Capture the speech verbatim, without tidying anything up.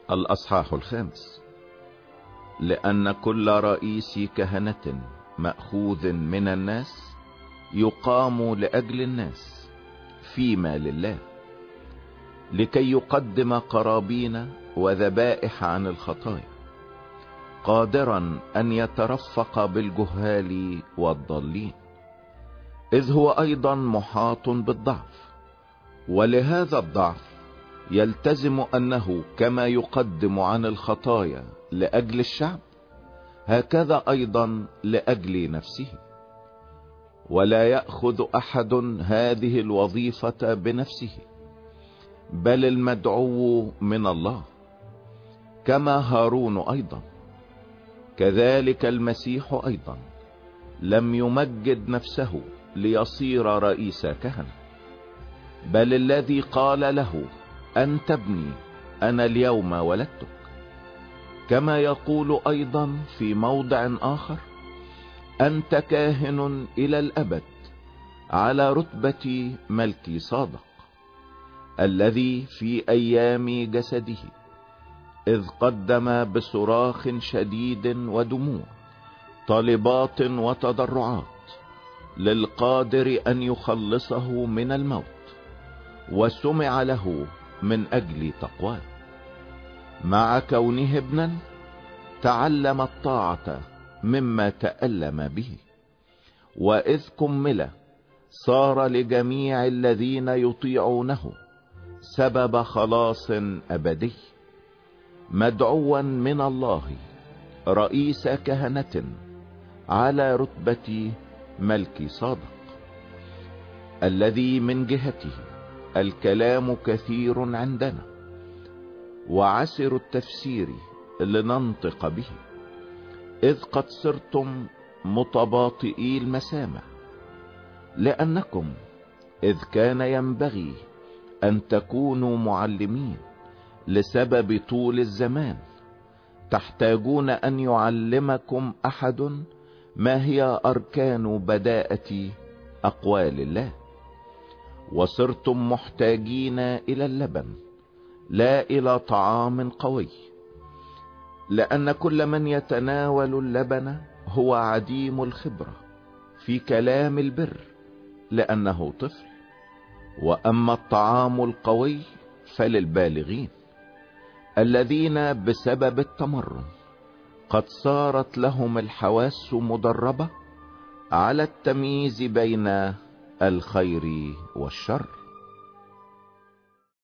الأصحاح الخامس. لأن كل رئيس كهنة مأخوذ من الناس يقام لأجل الناس فيما لله، لكي يقدم قرابين وذبائح عن الخطايا، قادرا أن يترفق بالجهال والضالين، إذ هو أيضا محاط بالضعف. ولهذا الضعف يلتزم أنه كما يقدم عن الخطايا لأجل الشعب، هكذا أيضا لأجل نفسه. ولا يأخذ أحد هذه الوظيفة بنفسه، بل المدعو من الله، كما هارون أيضا. كذلك المسيح أيضا لم يمجد نفسه ليصير رئيس كهنة، بل الذي قال له: أنت ابني، أنا اليوم ولدتك. كما يقول أيضا في موضع آخر: أنت كاهن إلى الأبد على رتبة ملكي صادق، الذي في أيام جسده إذ قدم بصراخ شديد ودموع طلبات وتضرعات للقادر أن يخلصه من الموت، وسمع له من أجل تقواه. مع كونه ابنا تعلم الطاعة مما تألم به، وإذ كمل صار لجميع الذين يطيعونه سبب خلاص أبدي، مدعوا من الله رئيس كهنة على رتبة ملكي صادق، الذي من جهته الكلام كثير عندنا وعسر التفسير لننطق به، إذ قد صرتم متباطئي المسامع. لأنكم إذ كان ينبغي أن تكونوا معلمين لسبب طول الزمان، تحتاجون أن يعلمكم أحد ما هي أركان بداءة أقوال الله، وصرتم محتاجين إلى اللبن لا إلى طعام قوي، لأن كل من يتناول اللبن هو عديم الخبرة في كلام البر، لأنه طفل. وأما الطعام القوي فللبالغين، الذين بسبب التمرن قد صارت لهم الحواس مدربة على التمييز بين الخير والشر.